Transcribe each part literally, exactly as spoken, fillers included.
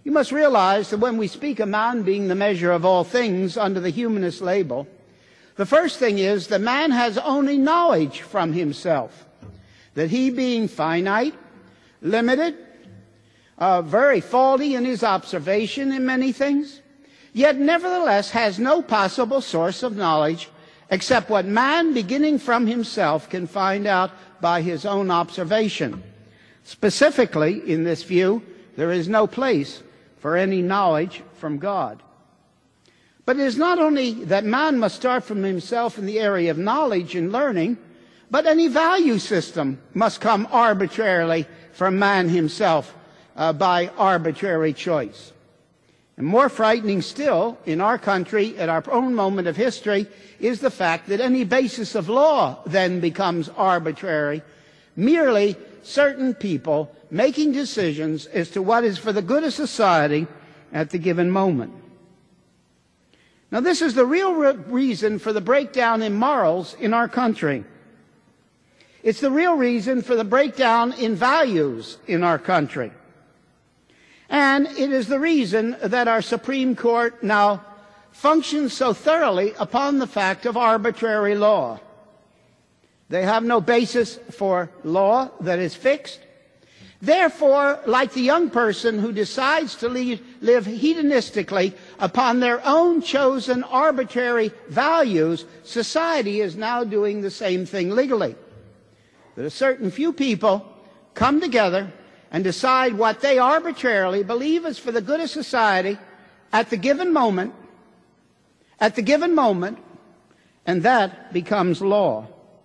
You must realize that when we speak of man being the measure of all things under the humanist label, the first thing is that man has only knowledge from himself, that he being finite, limited, uh, very faulty in his observation in many things, yet nevertheless has no possible source of knowledge except what man, beginning from himself, can find out by his own observation. Specifically, in this view, there is no place for any knowledge from God. But it is not only that man must start from himself in the area of knowledge and learning, but any value system must come arbitrarily from man himself uh, by arbitrary choice. And more frightening still, in our country, at our own moment of history, is the fact that any basis of law then becomes arbitrary, merely certain people making decisions as to what is for the good of society at the given moment. Now, this is the real re- reason for the breakdown in morals in our country. It's the real reason for the breakdown in values in our country. And it is the reason that our Supreme Court now functions so thoroughly upon the fact of arbitrary law. They have no basis for law that is fixed. Therefore, like the young person who decides to leave, live hedonistically upon their own chosen arbitrary values, society is now doing the same thing legally. That a certain few people come together and decide what they arbitrarily believe is for the good of society at the given moment, at the given moment, and that becomes law.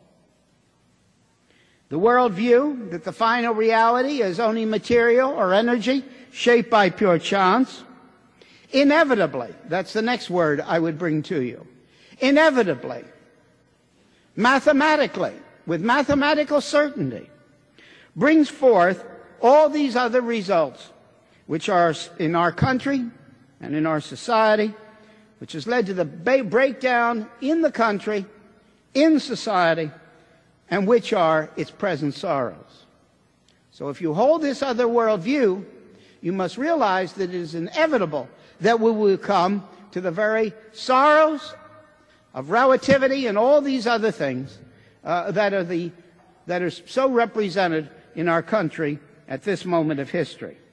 The worldview that the final reality is only material or energy shaped by pure chance, inevitably, that's the next word I would bring to you, inevitably, mathematically, with mathematical certainty, brings forth all these other results, which are in our country and in our society, which has led to the breakdown in the country, in society, and which are its present sorrows. So if you hold this other worldview, you must realize that it is inevitable that we will come to the very sorrows of relativity and all these other things uh, that are the that are so represented in our country at this moment of history.